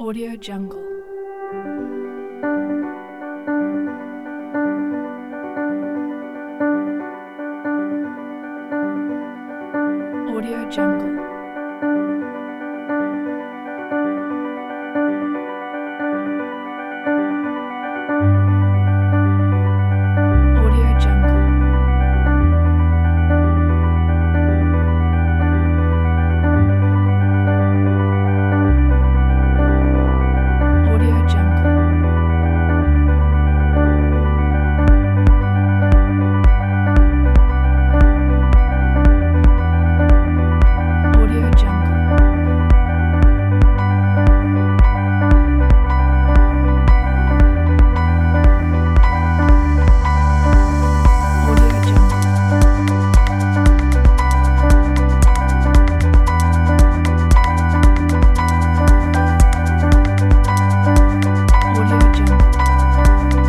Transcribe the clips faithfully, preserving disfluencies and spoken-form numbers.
Audio Jungle. Audio Jungle. Audio Jungle. Audio Jungle. Audio Jungle. Audio Jungle. Audio Jungle.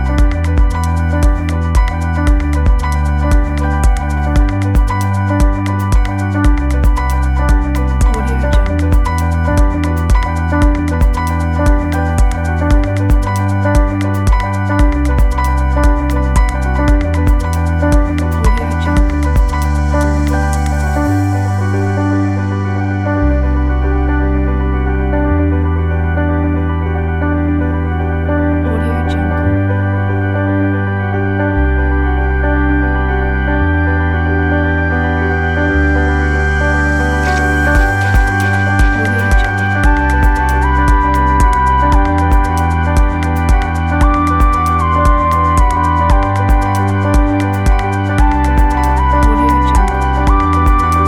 Audio Jungle. Audio Jungle. Audio Jungle. Audio Jungle. Audio Jungle.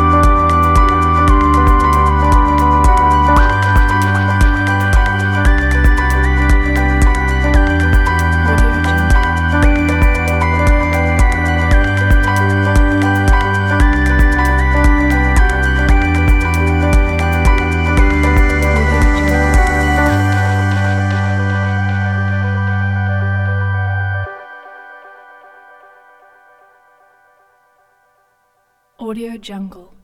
Audio Jungle. Audio Jungle. Audio Jungle.